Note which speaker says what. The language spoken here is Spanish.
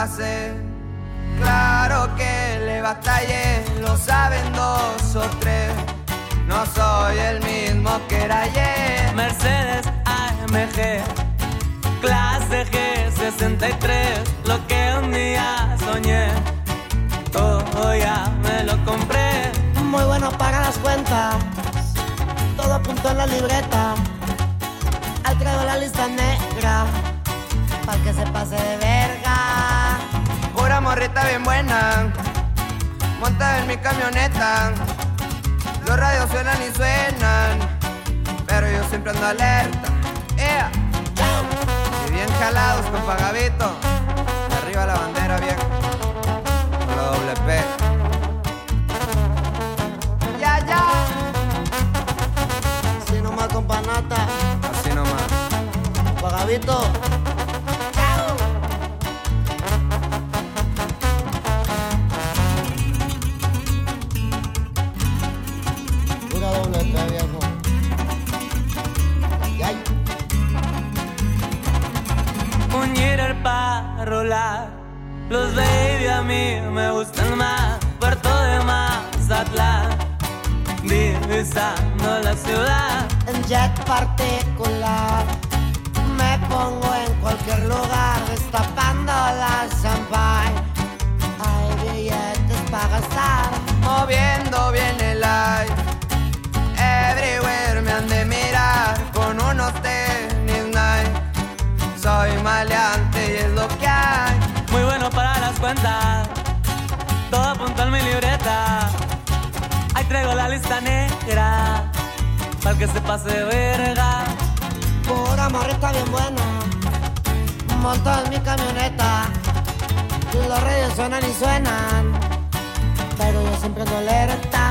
Speaker 1: pase. Claro que le batallé, lo saben 2 o 3. No soy el mismo que era ayer.
Speaker 2: Mercedes AMG, clase G63, lo que un día soñé, todo ya me lo compré.
Speaker 3: Muy bueno para las cuentas, todo apuntó en la libreta. Al traigo la lista negra, pa'l que se pase de verga.
Speaker 1: Pura morrita bien buena, montada en mi camioneta. Los radios suenan y suenan, pero yo siempre ando alerta. Y bien jalados con Pagavito. Arriba la bandera vieja, con la doble P. Ya, ya.
Speaker 3: Así nomás con panata,
Speaker 1: Así nomás.
Speaker 3: Pagavito. Pura doble P, viejo. Ay.
Speaker 2: Un Jeter para rolar, los baby a mí me gustan más. Puerto de Mazatlán, divisando la ciudad.
Speaker 3: En jet particular me pongo en cualquier lugar, destapando la champagne. Hay billetes para gastar,
Speaker 1: Moviendo bien el light. Everywhere me han de mirar con unos tenis Nike. Soy maleante y es lo que hay.
Speaker 2: Muy bueno para las cuentas, todo apunto en mi libreta. Ahí traigo la lista negra, para que se pase de verga.
Speaker 3: pura morrita bien buena, montada en mi camioneta. Los radios suenan y suenan, pero yo siempre ando alerta.